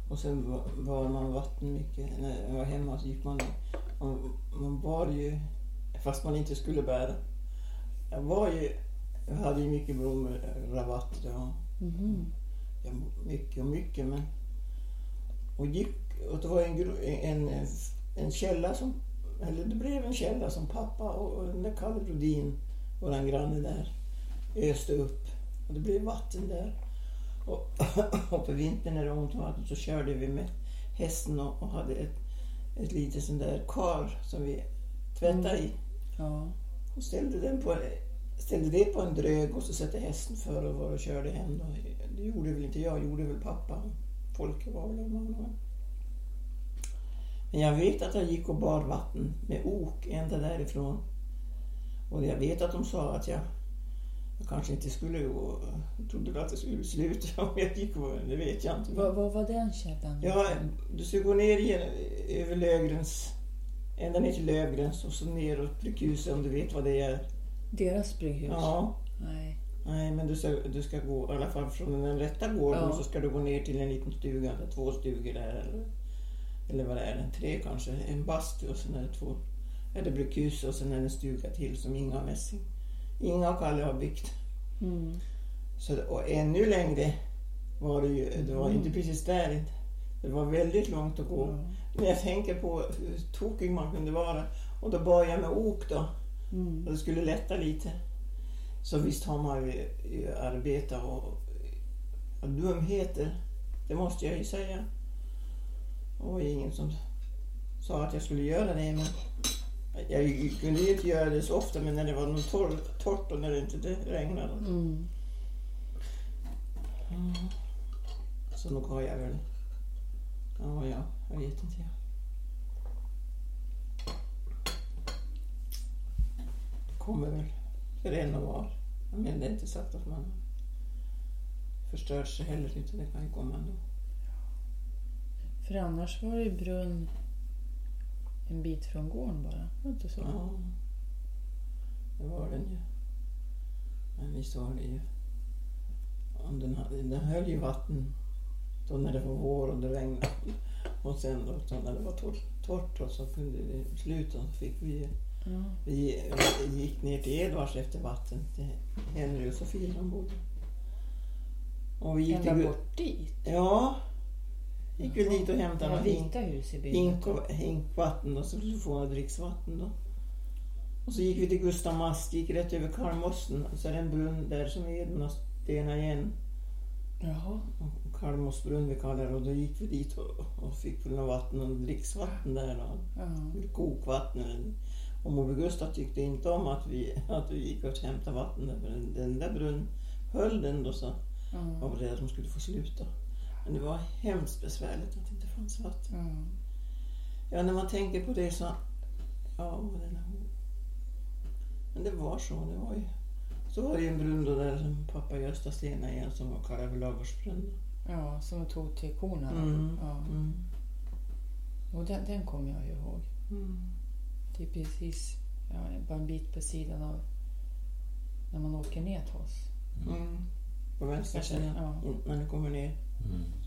Och sen var man vatten mycket. När jag var hemma så gick man bar ju, fast man inte skulle bära. Jag hade ju mycket blommor, rabatter och ja, mycket men och det var en källa det blev en källa som pappa och den där Kalle Brodin, våran granne där, öste upp och det blev vatten där. Och på vintern när det var ont om vatten så körde vi med hästen och hade ett litet sån där kar som vi tvättade i. Ja. Och ställde det på en drög och så satte hästen för och var och körde hem. Det gjorde väl inte jag, gjorde väl pappa. Folke var väl mamma. Men jag vet att jag gick och bar vatten med ok ända därifrån. Och jag vet att de sa att jag kanske inte skulle gå. Jag trodde att det skulle bli slut om jag gick och det vet jag inte. Vad var den källan? Ja, du ska gå ner över Löfgrens, ända ner till Löfgrens och så neråt Brygghuset om du vet vad det är. Deras brygghus? Ja. Nej, men du ska gå i alla fall från den rätta gården så ska du gå ner till en liten stuga, 2 stugor där eller vad det är, 3 kanske, en bastu och sen är det 2. Är det Brygghuset och sen är det en stuga till som Inga och Kalle har byggt. Så, och ännu längre var det ju, det var inte precis där. Det var väldigt långt att gå. Men jag tänker på hur tokig man kunde vara. Och då bar jag med ok då. Och det skulle lätta lite. Så visst har man ju arbetat och dumheter. Det måste jag ju säga. Och ingen som sa att jag skulle göra det. Men jag kunde ju inte göra det så ofta. Men när det var något torrt och när det inte regnade. Så nog har jag väl. Ja, jag vet inte. Det kommer väl för en och var. Men det är inte sagt att man förstör sig heller, utan det kan ju komma ändå. För annars var det brunn en bit från gården bara, var inte så? Ja, det var den ju. Men visst var det ju. Den höll ju vatten då när det var vår och det regnade. Och sen då när det var torrt och så kunde det sluta, så fick vi gick ner till Edvars efter vatten till Henry och Sofie som bodde. Och vi gick bort dit? Ja. Gick vi dit och hämtade några vita hus i byn. hinkvatten och så skulle vi få dricksvatten då. Och så gick vi till Gustav Mast, gick rätt över Karlmossen. Så är det en brunn där som är Edna stena igen. Jaha. Karlmossbrunn vi kallar det. Och då gick vi dit och fick väl något vatten och dricksvatten där. Och kokvatten. Och morbror Gustav tyckte inte om att vi gick och hämtade vatten där. För den där brunn höll den då så. Och var rädd att de skulle få sluta. Men det var hemskt besvärligt att det inte fanns vatten. Ja, när man tänker på det så. Ja, men det var så. Det var ju. Så var det en brunn då där som pappa Gösta stena igen som var kallad för Ladugårdsbrunn. Ja, som tog till korna. Och den kommer jag ju ihåg. Det är precis bara en bit på sidan av när man åker ner till oss. På vänster sidan när du kommer ner.